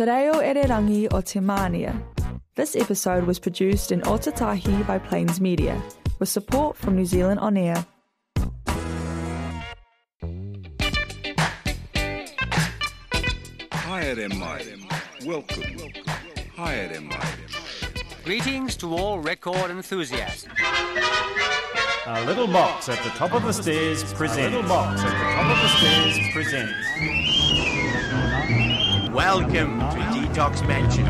Te reo Ererangi o Te Mānia. This episode was produced in Otatahi by Plains Media, with support from New Zealand On Air. Haere mai. Welcome. Haere mai. Greetings to all record enthusiasts. A Little Box at the Top of the Stairs presents. Welcome to Detox Mansion.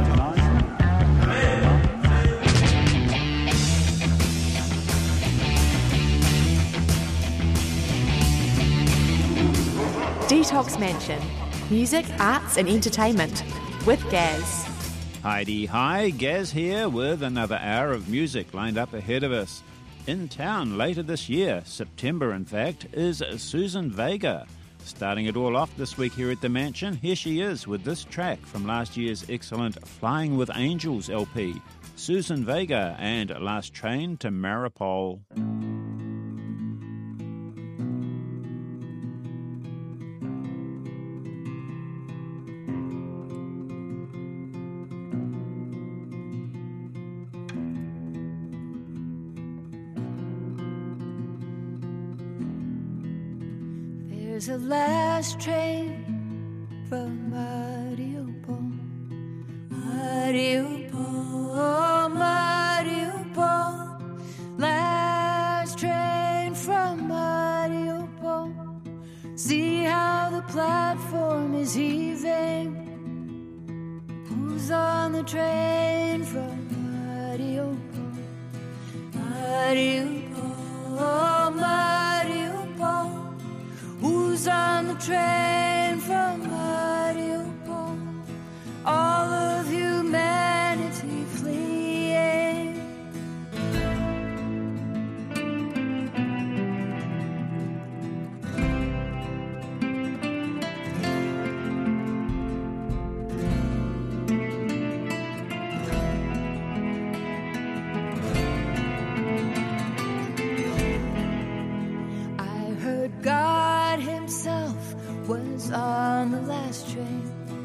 Detox Mansion. Music, arts and entertainment. With Gaz. Heidi, hi, Gaz here with another hour of music lined up ahead of us. In town later this year, September in fact, is Susan Vega. Starting it all off this week here at the Mansion, here she is with this track from last year's excellent Flying with Angels LP, Susan Vega and Last Train to Maripol. There's a last train from Mariupol, last train from Mariupol. See how the platform is heaving. Who's on the train from Mariupol? Who's on the train from Mariupol? All of humanity fleeing. I heard God himself was on the last train.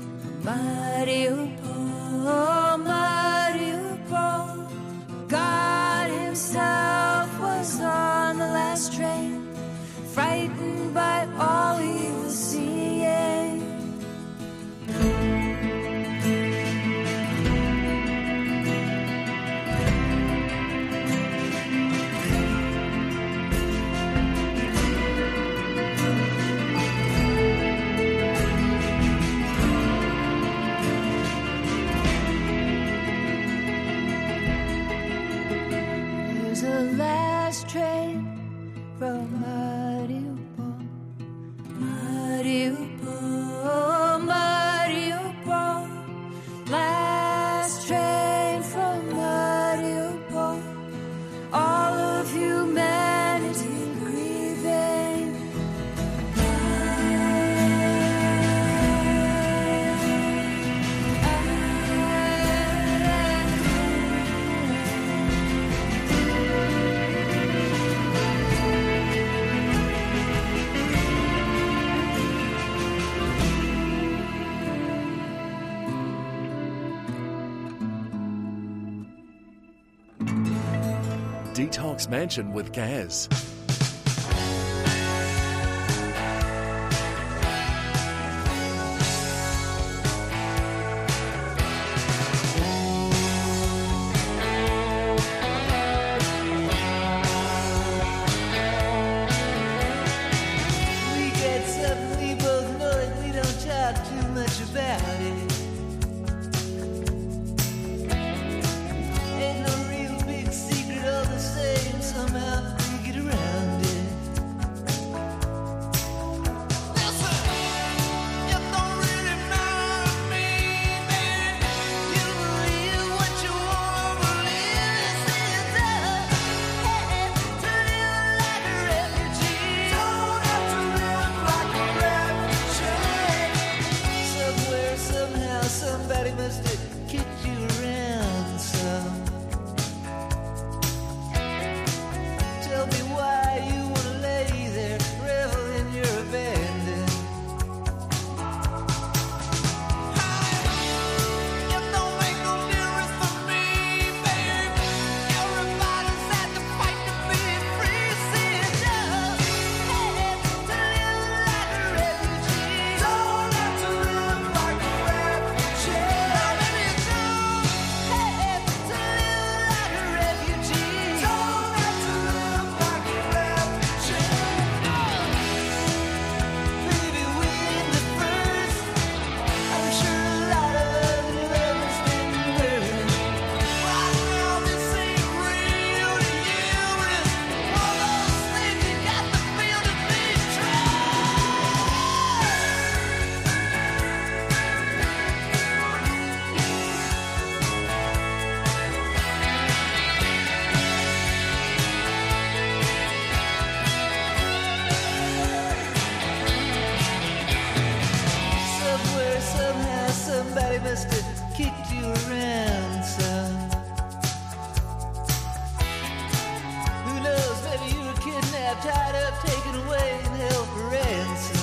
Mariupol. God himself was on the last train, frightened by all he was seeing. Last train from Mariupol, last train from Mariupol, all of humanity grieving. Detox Mansion with Gaz. We get something we both know and we don't talk too much about it. Ain't no real big secret, all the same, somehow we get around it. Listen, it don't really matter to me, man. You believe what you want to believe. It's up, hey, to live like a refugee. Don't have to live like a refugee. Somewhere, somehow, somebody must have kicked you around some. Tell me why you wanna lay there, revel in your abandon. must have kicked you around some. Who knows, maybe you were kidnapped, tied up, taken away, and held for ransom.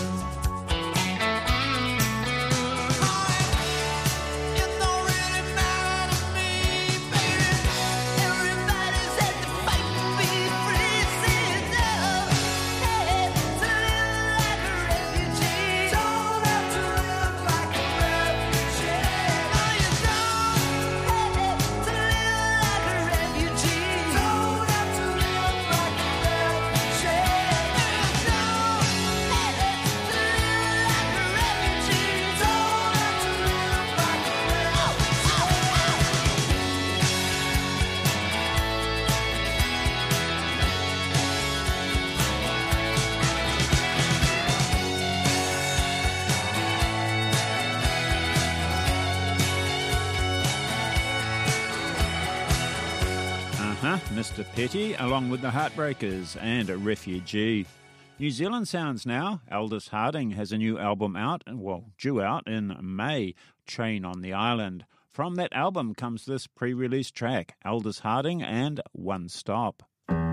Mr. Petty, along with the Heartbreakers and a Refugee. New Zealand sounds now. Aldous Harding has a new album out, due out in May, Train on the Island. From that album comes this pre-release track, Aldous Harding and One Stop.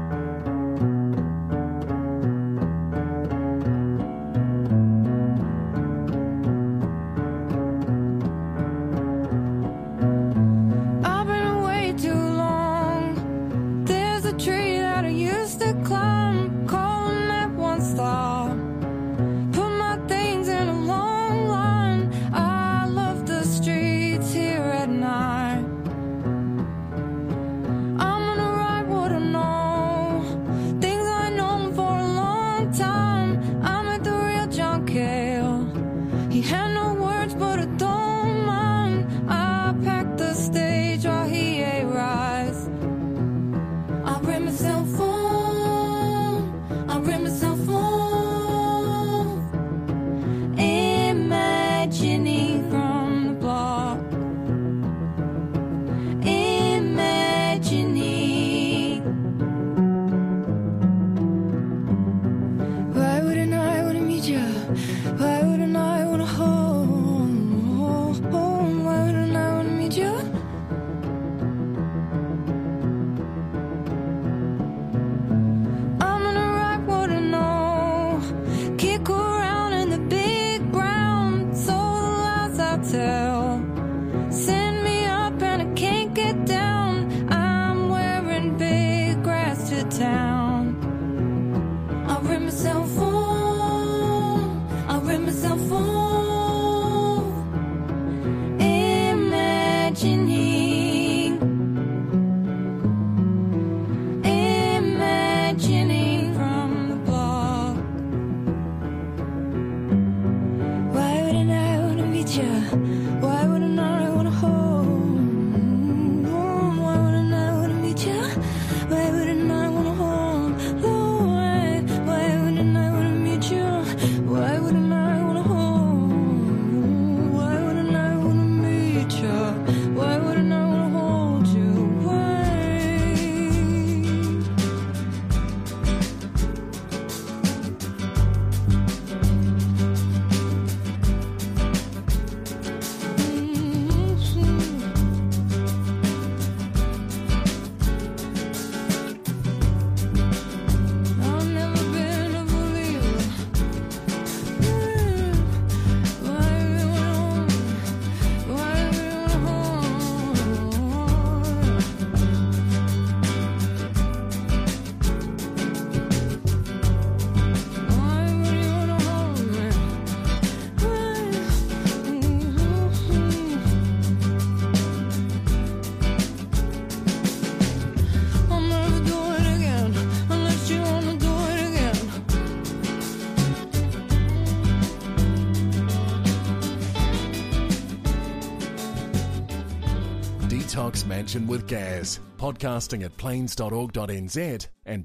Detox Mansion with Gaz, podcasting at plains.org.nz and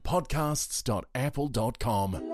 podcasts.apple.com.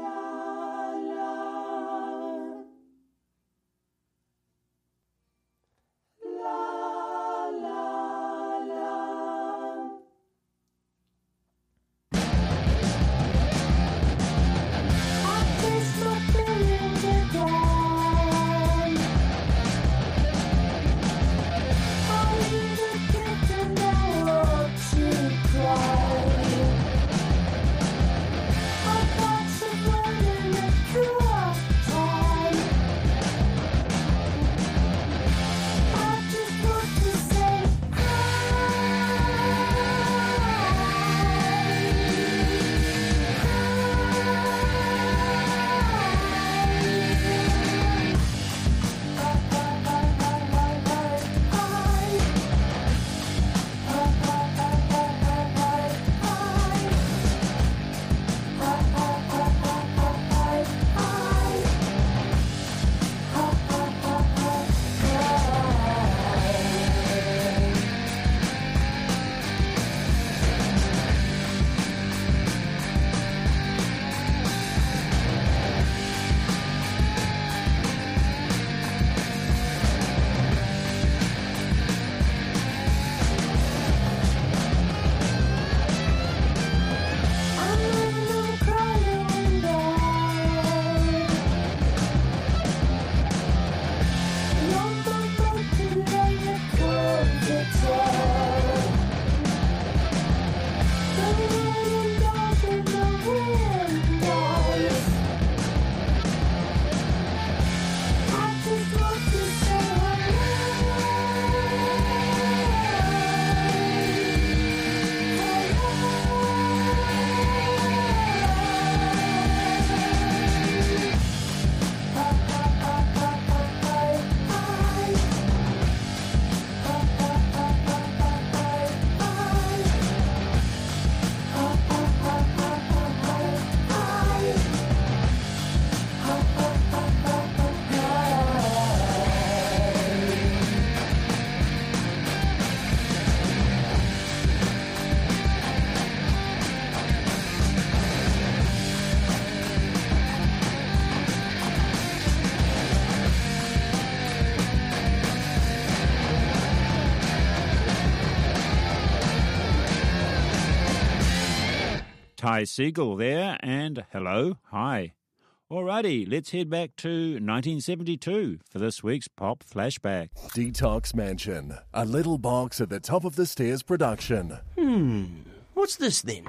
Ty Siegel there, and hello, hi. Alrighty, let's head back to 1972 for this week's Pop Flashback. Detox Mansion, a Little Box at the Top of the Stairs production. What's this then?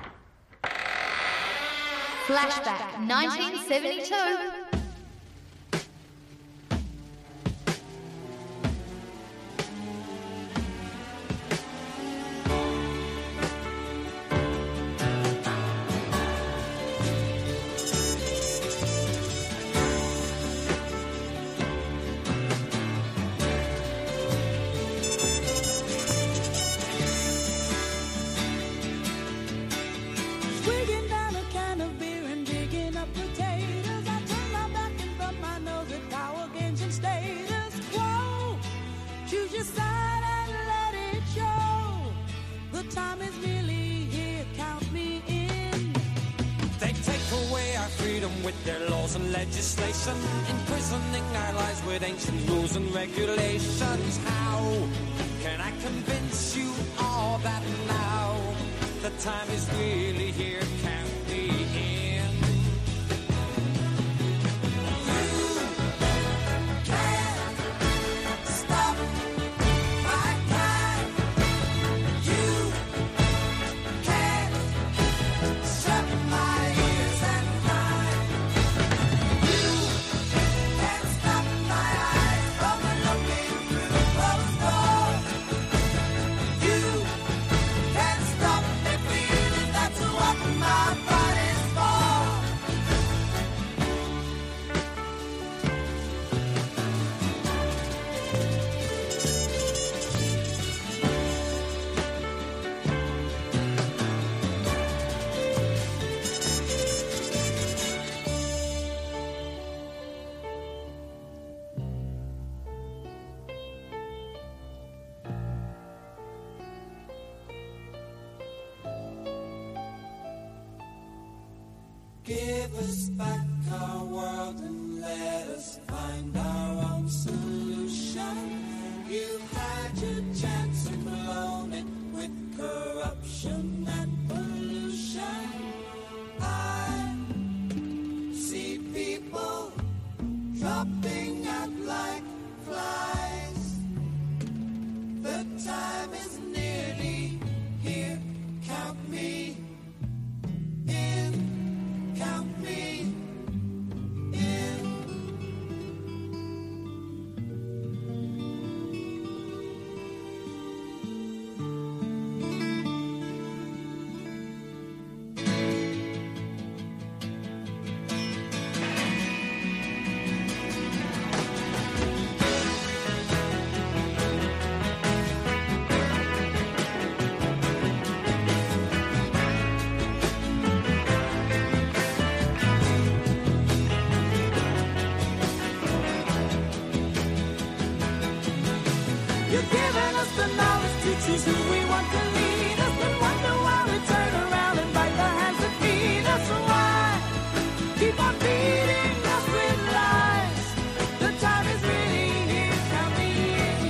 Flashback 1972. Swigging down a can of beer and digging up potatoes. I turn my back and thumb my nose at power games and status. Whoa, choose your side and let it show. The time is nearly here, count me in. They take away our freedom with their laws and legislation, imprisoning our lives with ancient rules and regulations. How can I convince you all that now? The time is really here, count me in. You can't stop my time. You can't shut my ears and mind. You can't stop my eyes from looking through closed doors. You can't stop me feeling that's what my body's for. Give us back our world and let us find our own solution. You've had your chance and blown it with corruption and pollution. I see people dropping out like flies. The time is nearly here. Count me in, count me in. You're giving us the knowledge to choose who we want to lead us, and wonder why we turn around and bite the hands that feed us. Why keep on feeding us with lies? The time is really here, count me in.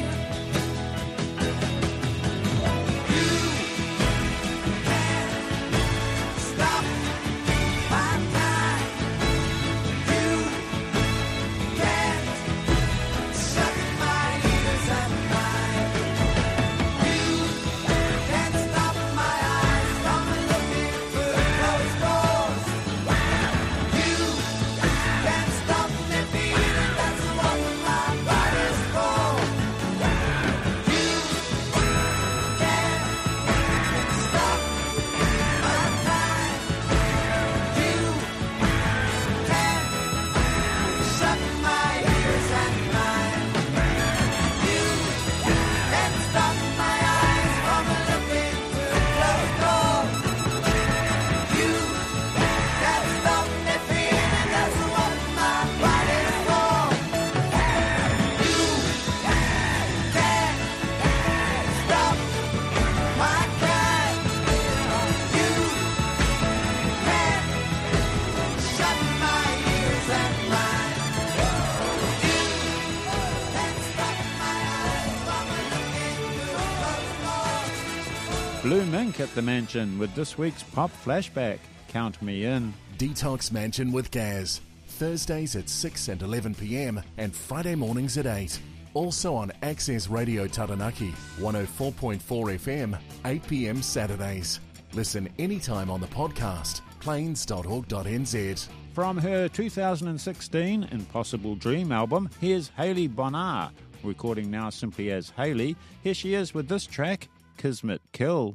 You can't stop my time. You can't shut my ears and mind. You can't stop my eyes from looking through closed doors. You can't stop me feeling that's what my body's for. You can't stop my time. You can't shut my ears and mind. You can't stop my eyes from looking through closed doors. You can't stop me feeling that's what my body's for. You can't stop my time. You can't shut my ears and mind. You can't stop my eyes from looking through closed doors. Blue Mink at the Mansion with this week's Pop Flashback. Count me in. Detox Mansion with Gaz. Thursdays at 6 and 11 p.m. and Friday mornings at 8. Also on Access Radio Taranaki, 104.4 FM, 8 p.m. Saturdays. Listen anytime on the podcast, plains.org.nz. From her 2016 Impossible Dream album, here's Hayley Bonar, recording now simply as Hayley. Here she is with this track, Kismet Kill.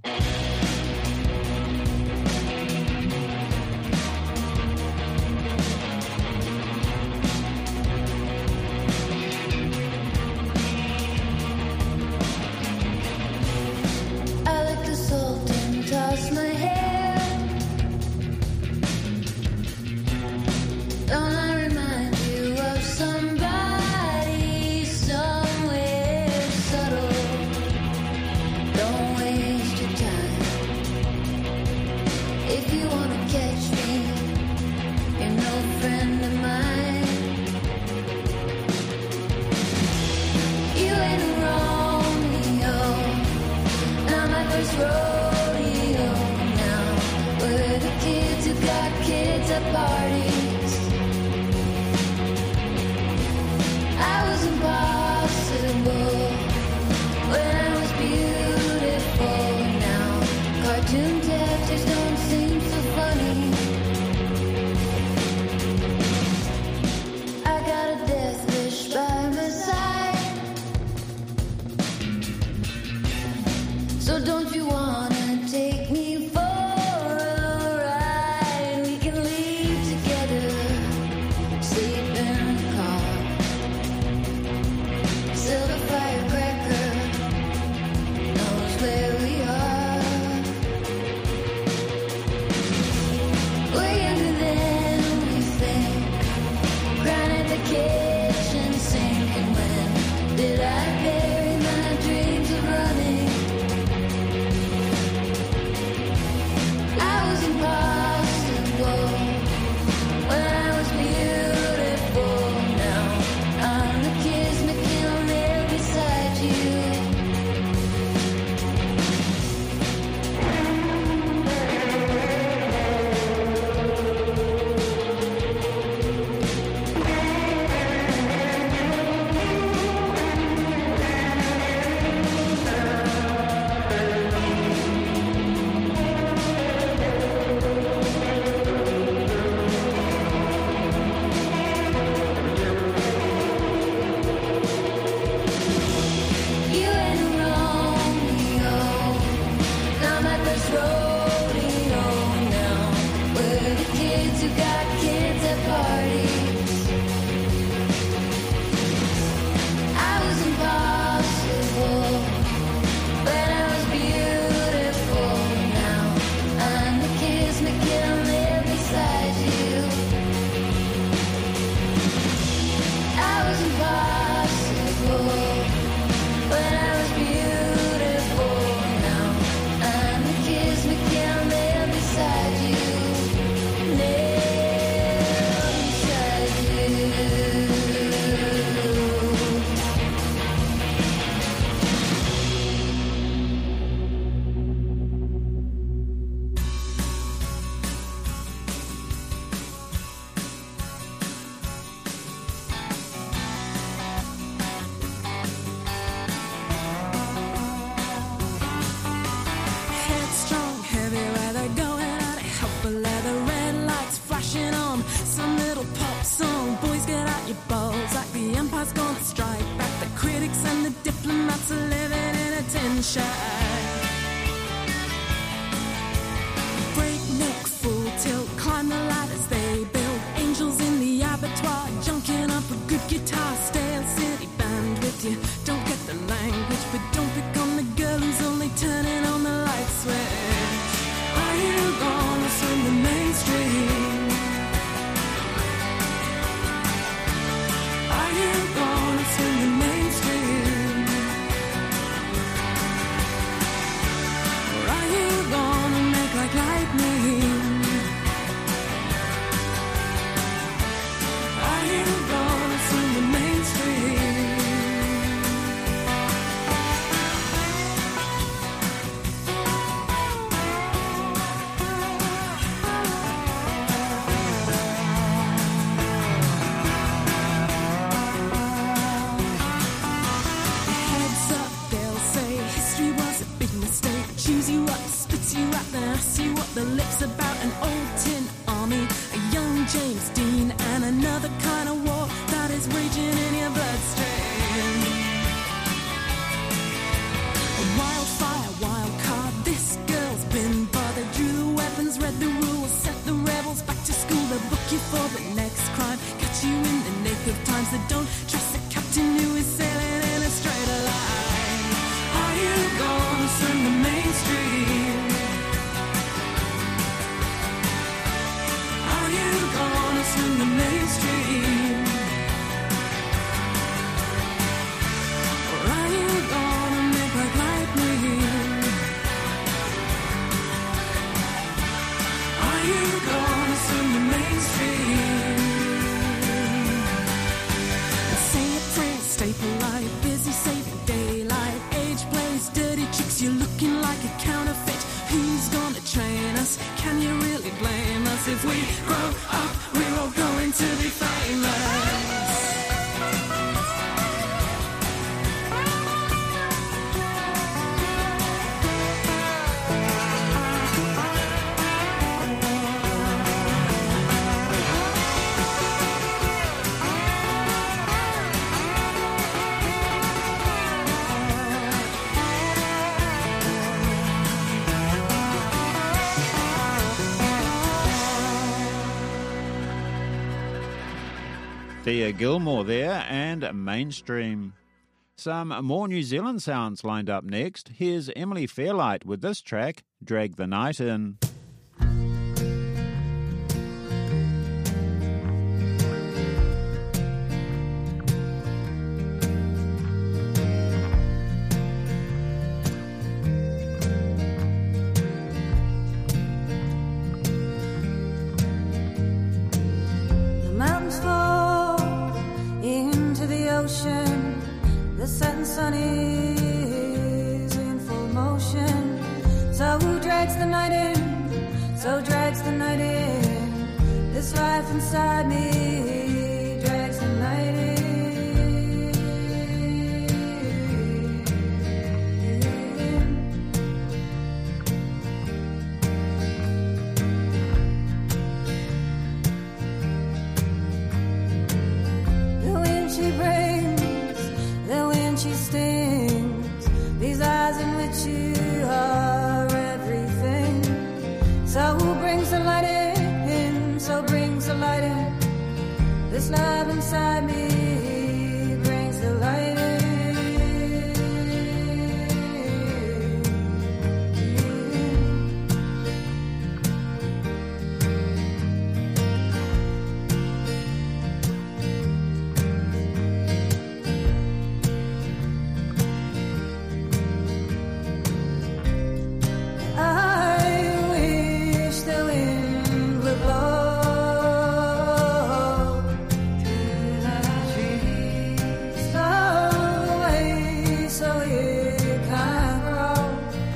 Thea Gilmore there, and Mainstream. Some more New Zealand sounds lined up next. Here's Emily Fairlight with this track, Drag the Night In. The mountains fall into the ocean. The setting sun is in full motion. So who drags the night in? So drags the night in. This life inside me drags the night in. The wind she brings, the wind she stings, these eyes in which you are everything. So who brings the light in? So brings the light in. This love inside me brings the light in. I wish the wind would blow through the trees away so it can grow.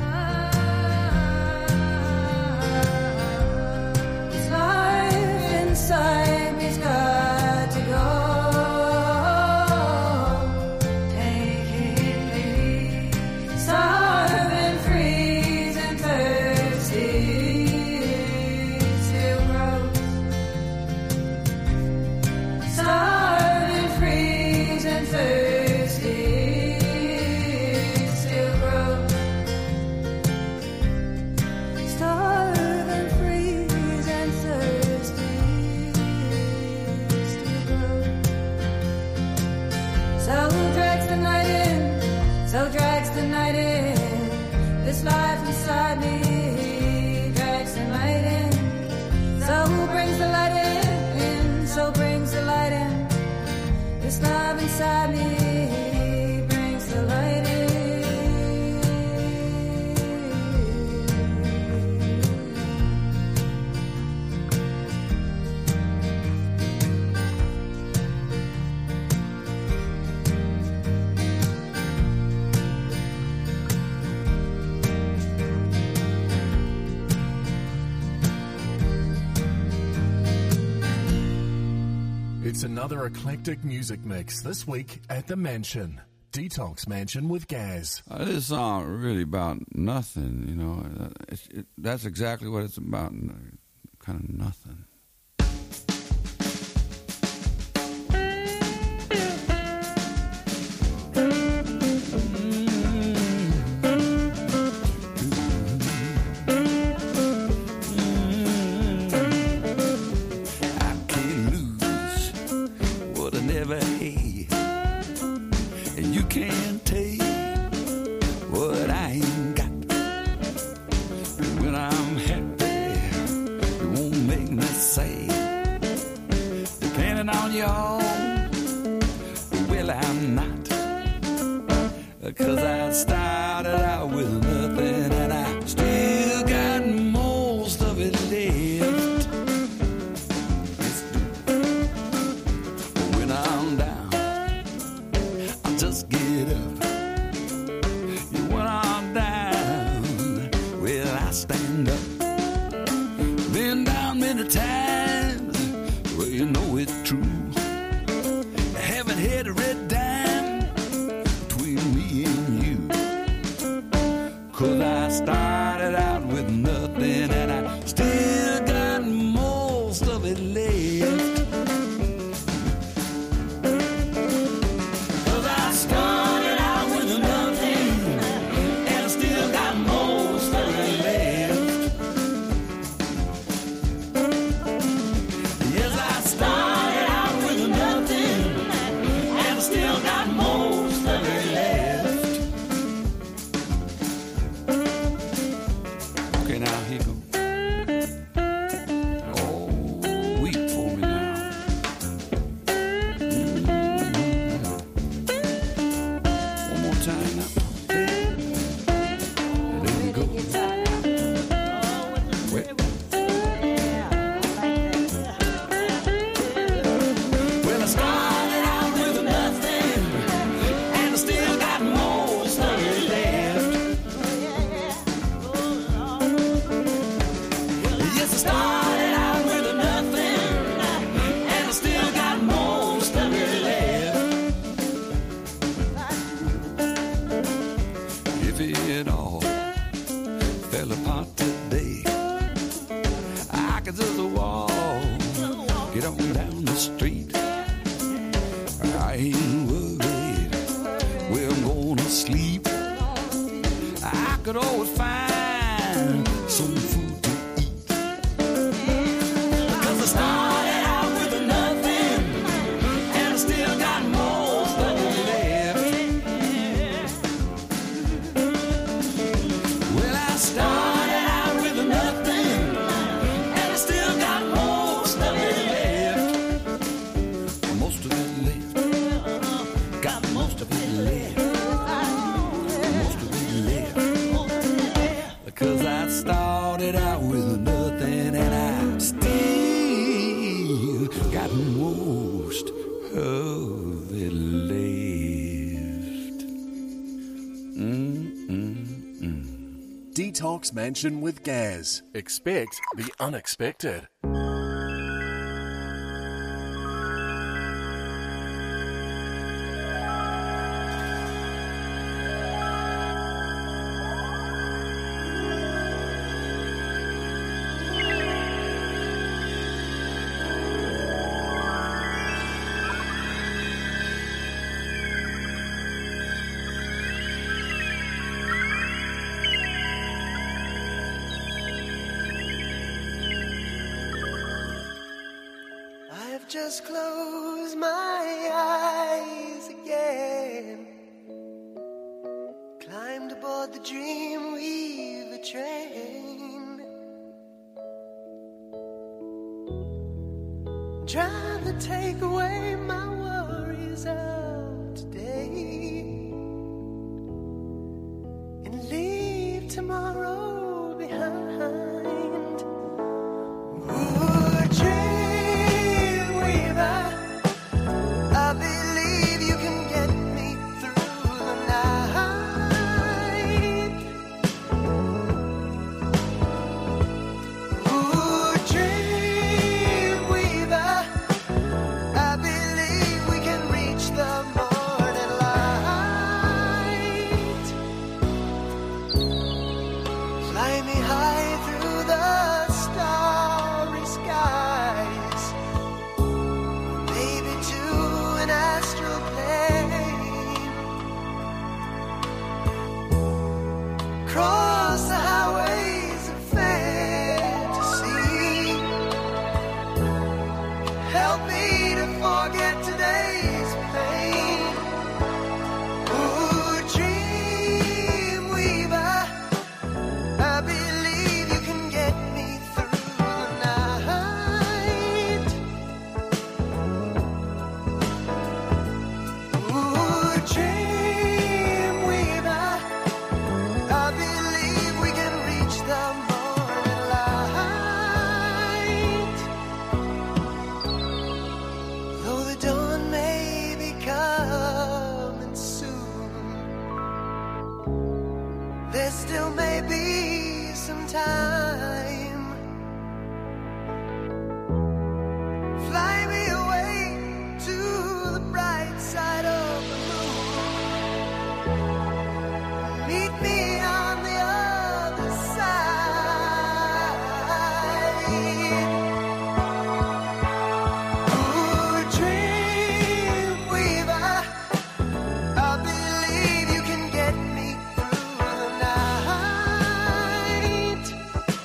This life inside me's got to go. Take it, leave. Starve and freeze and thirsty still grows. Starve and freeze and thirsty still grows. Starve and freeze and thirsty still grows. So who drags the night in? So drags the night in. This life inside me drags the night in. So who brings the light in? So brings the light in. This love inside me brings the light in. It's another eclectic music mix this week at the Mansion. Detox Mansion with Gaz. This song really about nothing, you know. That's exactly what it's about, kind of nothing. I can't lose what I never had, and you can't take what I ain't got. And when I'm happy, it won't make me sad. Depending on y'all, well, I'm not. 'Cause I started out with nothing, and I still got most of it left. When I'm down, I just get up. When I'm down, well, I stand up. Been down many times, well, you know it's true. I haven't had a red dime between me and you. 'Cause I started out with nothing, and I still got most of it left. 'Cause I started out with nothing, and I still got most of it left. Yes, I started out with nothing, it all fell apart today. I could just walk, get on down the street. I ain't worried where I'm gonna sleep. I could always find some food to eat. 'Cause I started out with nothing, and I still got most of it left. Well, I started out with nothing, and I still got most of it left. Most of it left. Got most of it left. Most of it left. Because I started out with nothing, and I still got most of it left. Detox Mansion with Gaz. Expect the unexpected. I've just closed my eyes again, climbed aboard the Dreamweaver train, trying to take away my worries of today and leave tomorrow behind. Ooh, Dreamweaver, I believe you can get me through the night. Ooh, Dreamweaver, I believe we can reach the morning light. Fly me high through the starry skies, maybe to an astral plane. Cross the highways of fantasy. Help me to forget today's pain. Ooh, Dreamweaver, I believe you can get me through the night. Ooh, Dreamweaver, I believe we can reach the morning light. Though the dawn may be coming soon, there still may be some time. Fly me away to the bright side of the moon. Meet me on the other side. Ooh, Dreamweaver, I believe you can get me through the night.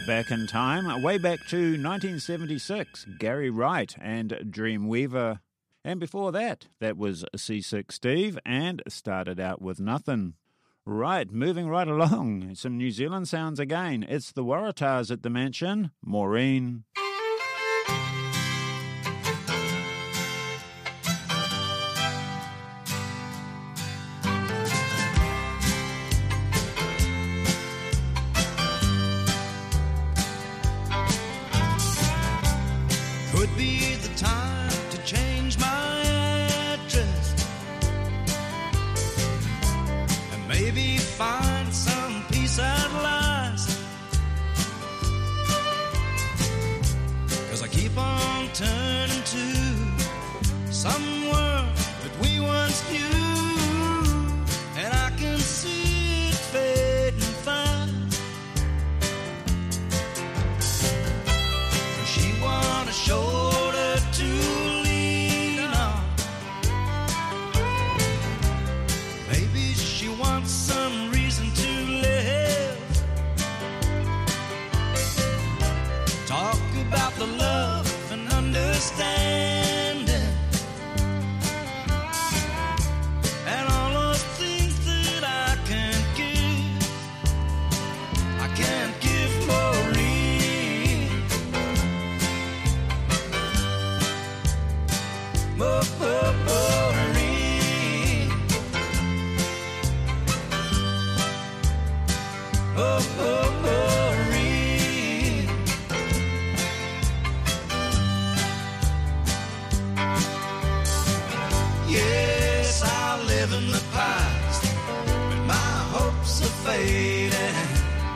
Back in time, way back to 1976, Gary Wright and Dreamweaver. And before that, that was C6 Steve and Started Out With Nothing. Right, moving right along, some New Zealand sounds again. It's the Waratahs at the Mansion, Maureen. Could be the time to change my address and maybe find some peace at last. 'Cause I keep on turning to some world that we once knew, and I can see it fading fast. She want a shoulder to lean on. Maybe she wants some reason to live. Talk about the love and understanding and all those things that I can't give. I can't give Maureen. Maureen. Maureen. Yes, I live in the past, but my hopes are fading.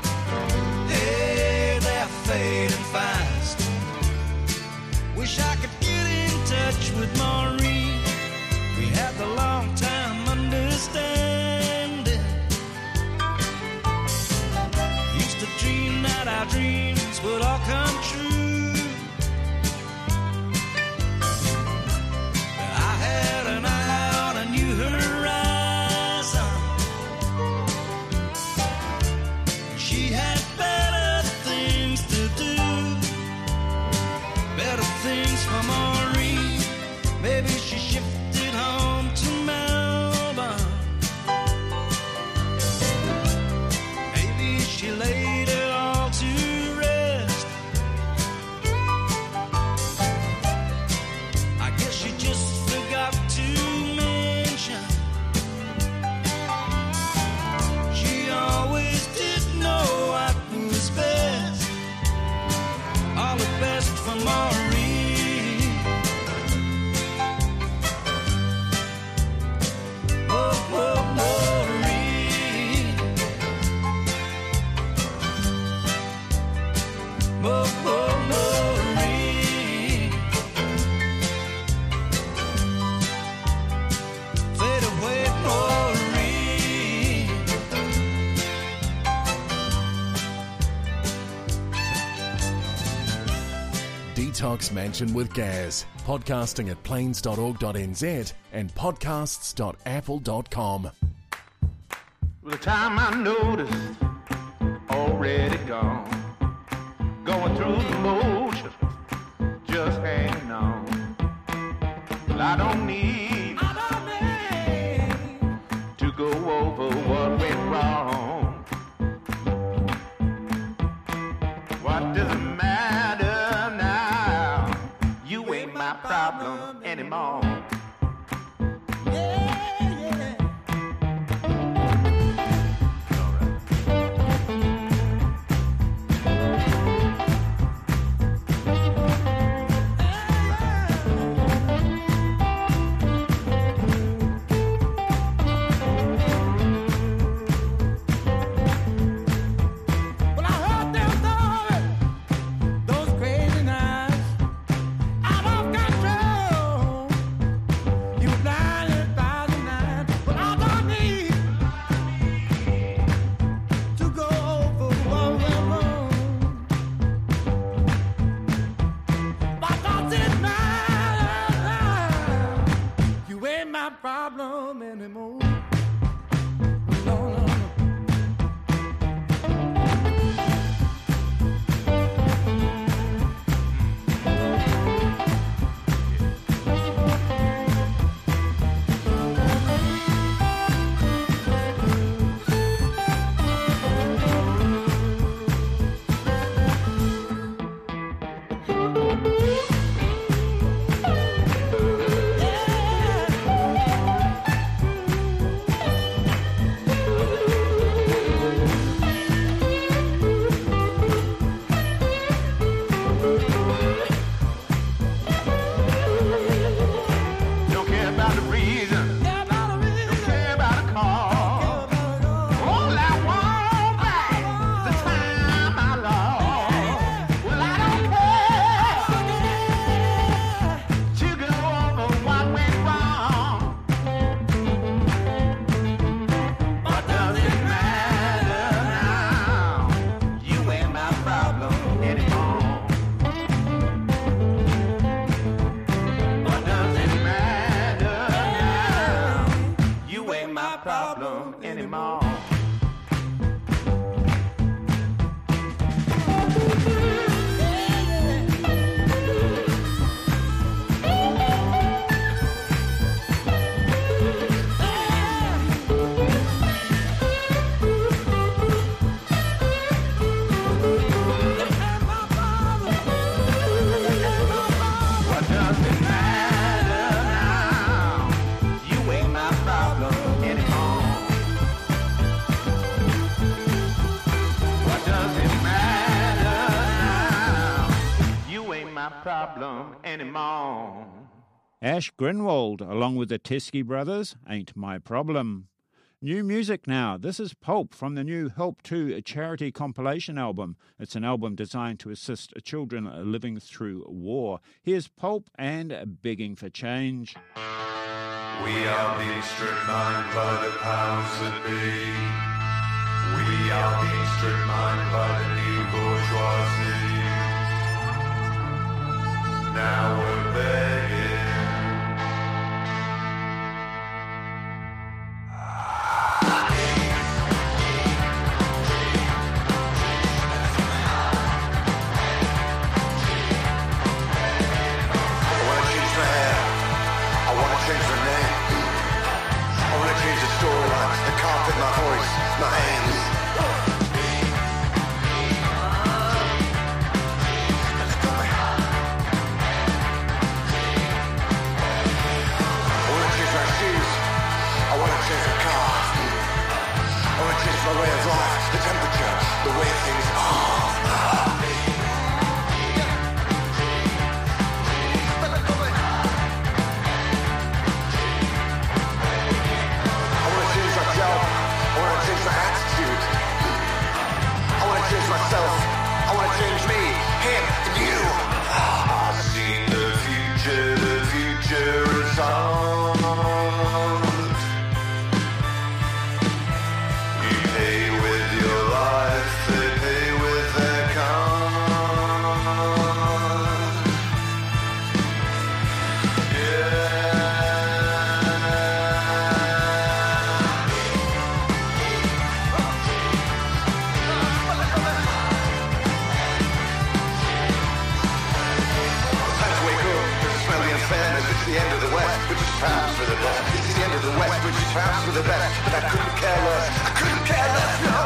Hey, they're fading fast. Wish I could get in touch with Maureen. We had the long time understanding. Used to dream that our dreams would all come true. But I had an eye on a new horizon. She had better things to do, better things for Maureen. Maybe she shifted home to Melbourne. Maybe she laid it all to rest. I guess she just forgot to mention she always did know what was best. All the best for Maureen. Maureen. Maureen. Fade away, Maureen. Detox Mansion with Gaz. Podcasting at plains.org.nz and podcasts.apple.com. Well, the time I noticed, already gone. Going through the motion, just hanging on. Well, I don't need to go over what went wrong. What does it matter now? You ain't my problem anymore. Those crazy nights, out of control. my problem anymore. Ash Grinwald, along with the Teskey Brothers, Ain't My Problem. New music now. This is Pulp from the new Help To charity compilation album. It's an album designed to assist children living through war. Here's Pulp and Begging for Change. We are being stripped mined by the powers that be. We are being stripped mined by the new bourgeoisie. Now we're begging. My voice, my hands. I wanna change my shoes. I wanna change my car. I wanna change my way of life, the temperature, the way things are. Myself, I want to change me, him, and you. I've seen the future is on. You pay with your life, they pay with their con. Perhaps for the best. It's the end of the West, which is perhaps for the best. But I couldn't care less. I couldn't care less, no.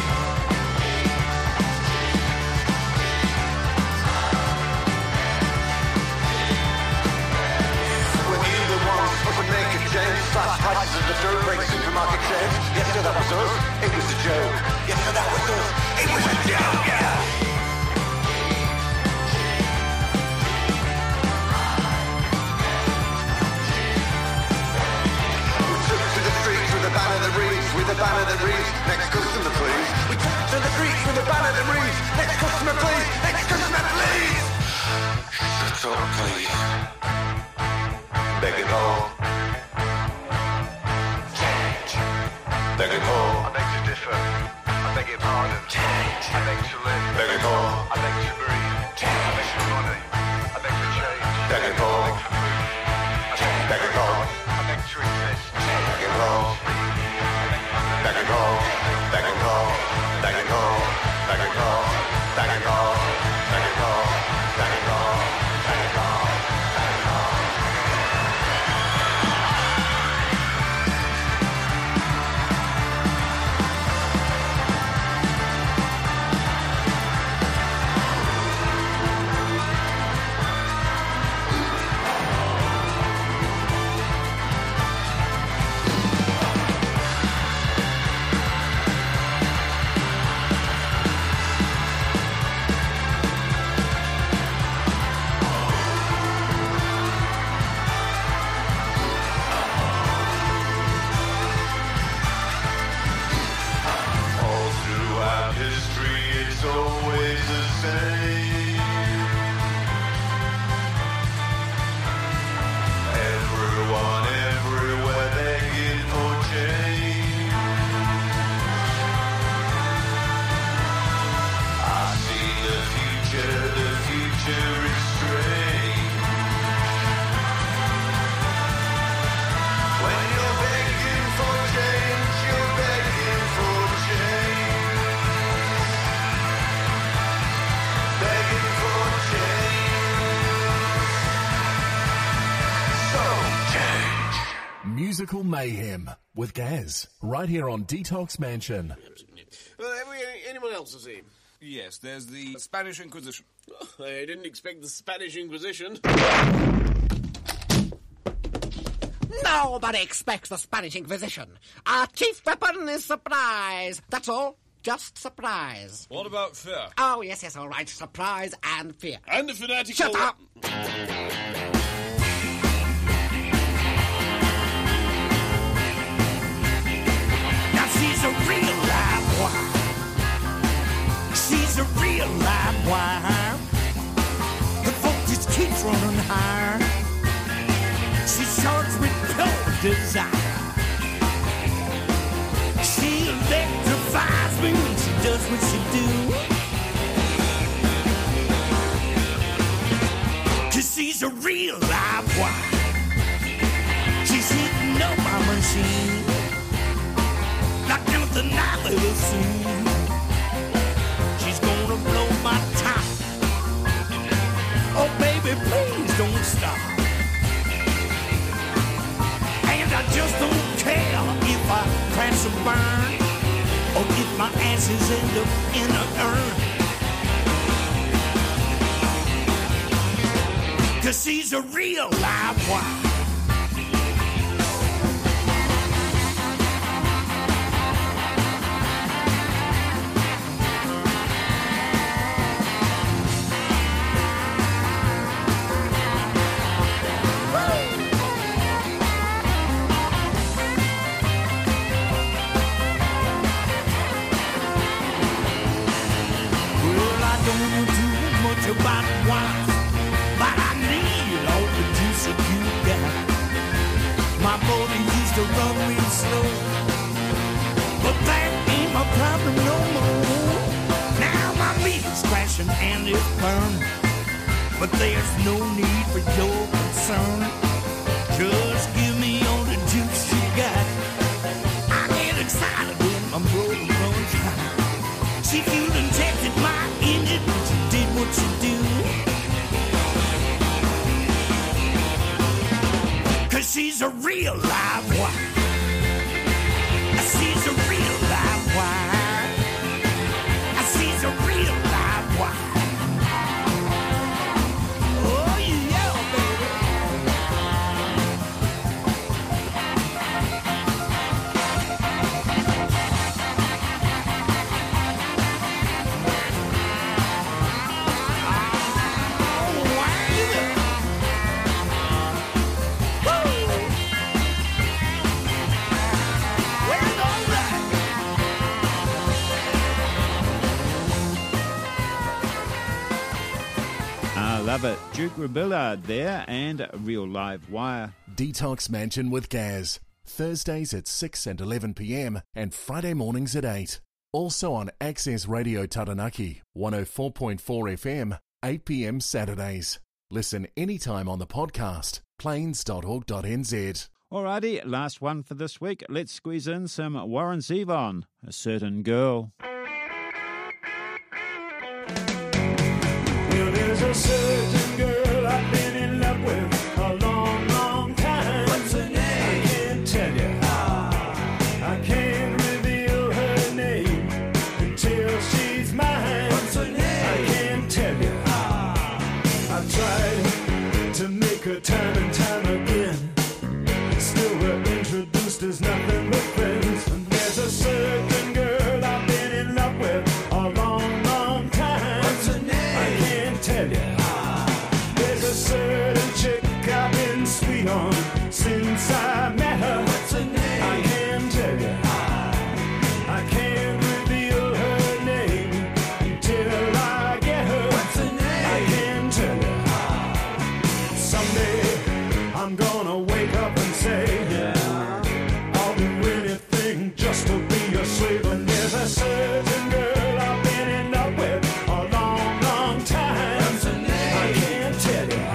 When you the ones supposed to make a change, slash prices of the dirt, break supermarket chains. Yes, sir, that was us. It was a joke. Yes, sir, that was us. It was a joke, yeah. With a banner that reads, next customer please. We took to the streets with a banner that reads, next customer please, next customer please. Shut up please. Begging all. Change. Begging all. I beg to differ. I beg your pardon. Change. I beg to live. Begging all. I beg to breathe. Change. I beg for money. I beg for change. Begging all. Begging all. I beg to exist. Begging all. Back and roll, back and roll, back and roll, back and roll, back and roll, back and roll, back and roll, back and roll, back and roll. Musical Mayhem with Gaz, right here on Detox Mansion. Anyone else to see? Yes, there's the Spanish Inquisition. Oh, I didn't expect the Spanish Inquisition. Nobody expects the Spanish Inquisition. Our chief weapon is surprise. That's all. just surprise. What about fear? Oh, yes, all right. Surprise and fear. And the fanatical... Shut up! Now she's a real live wire. She's a real live wire. The folk just keeps running higher. She's charged with pure desire. She electrifies me when she does what she do. 'Cause she's a real live wire. She's heating up my machine like nothing I've ever seen. She's gonna blow my top. Oh, baby, please don't stop. And I just don't care if I crash and burn or if my ashes end up in an urn. 'Cause she's a real live wire. About wine, but I need all the juice that you got. My motor used to run real slow, but that ain't my problem no more. Now my meter's crashing and it's burned, but there's no need for your concern. Just give me all the juice you got. I get excited when my motor runs high. She fuel injected my engine, she did what you do. 'Cause she's a real live wire. She's a real live wire. She's a real live wire. Oh yeah, baby. Love it. Duke Robillard there and Real Live Wire. Detox Mansion with Gaz. Thursdays at 6 and 11 p.m. and Friday mornings at 8. Also on Access Radio Taranaki, 104.4 FM, 8 p.m. Saturdays. Listen anytime on the podcast, plains.org.nz. Alrighty, last one for this week. Let's squeeze in some Warren Zevon, A Certain Girl. Well, there's a certain girl I've been in love with a long, long time. What's her name? I can't tell you. I can't reveal her name until she's mine. What's her name? I can't tell you. I've tried to make her time and time again. Still we're introduced as nothing but friends. And there's a certain girl I've been in love with a long, long time. What's her name? I can't tell you. There's a certain chick I've been sweet on since I met her. What's her name? I can't tell you. I can't reveal her name until I get her. What's her name? I can't tell you. Someday I'm gonna wake up and say, I'll do anything just to be a slave. And there's a certain girl I've been in love with a long, long time. What's her name? I can't tell you.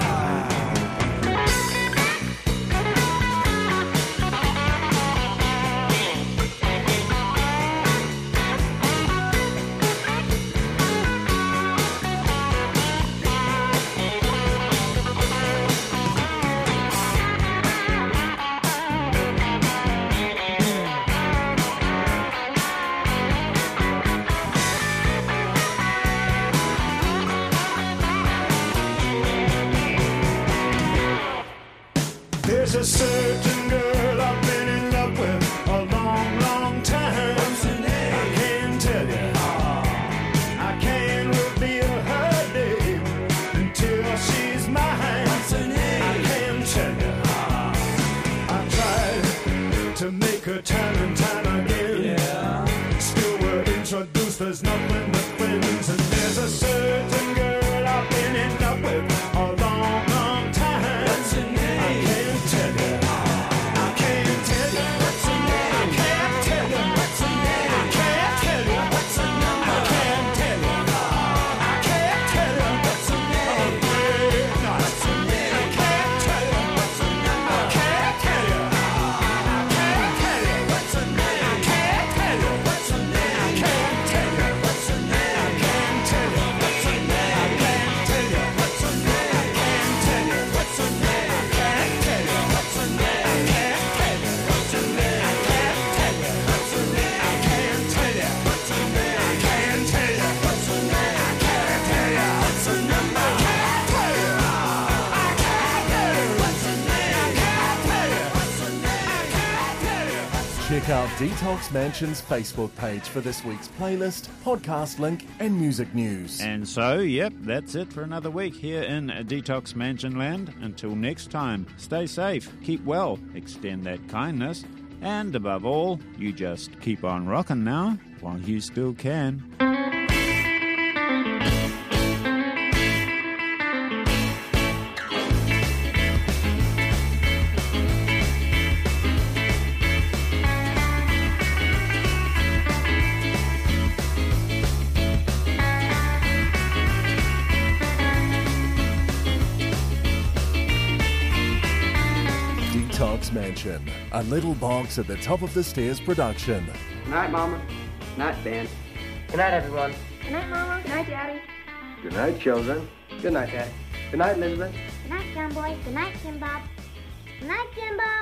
There's a certain girl I've been in love with a long, long time. What's her name? I can't tell you. Check out Detox Mansion's Facebook page for this week's playlist, podcast link, and music news. And so, yep, that's it for another week here in Detox Mansion Land. Until next time, stay safe, keep well, extend that kindness, and above all, you just keep on rocking now while you still can. Detox Mansion, a Little Box at the Top of the Stairs production. Good night, Mama. Good night, Ben. Good night, everyone. Good night, Mama. Good night, Daddy. Good night, children. Good night, Dad. Good night, Elizabeth. Good night, John Boy. Good night, Jim Bob. Good night, Jim Bob.